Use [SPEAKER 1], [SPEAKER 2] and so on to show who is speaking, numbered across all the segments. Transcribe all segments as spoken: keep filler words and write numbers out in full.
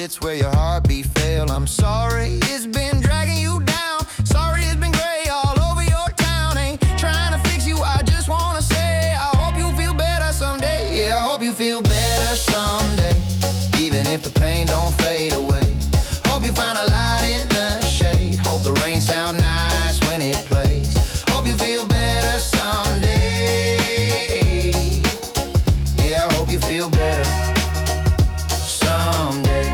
[SPEAKER 1] it's where your heartbeat failed. I'm sorry it's been dragging you down. Sorry it's been gray all over your town. Ain't trying to fix you, I just wanna say I hope you feel better someday. Yeah, I hope you feel better someday, even if the pain don't fade away. Hope you find a light in the shade. Hope the rain sound nice when it plays. Hope you feel better someday. Yeah, I hope you feel better someday.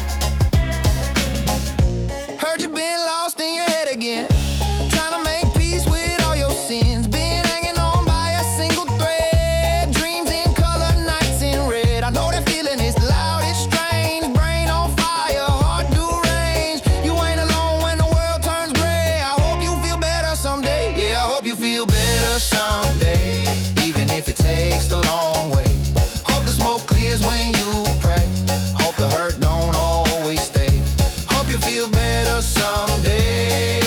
[SPEAKER 1] Heard you been lost in your head again, trying to make peace with all your sins. Been hanging on by a single thread, dreams in color, nights in red. I know that feeling is loud, it's strange. Brain on fire, heart deranged. You ain't alone when the world turns gray. I hope you feel better someday. Yeah, I hope you feel better someday, even if it takes the long way. Hope the smoke clears when you pray. Hope the hurt don't always stay. Hope you feel better someday.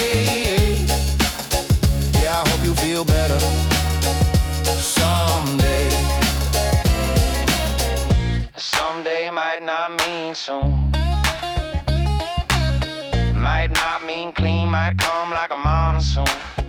[SPEAKER 1] Yeah, I hope you feel better someday. Someday might not mean soon, might not mean clean, might come like a monsoon.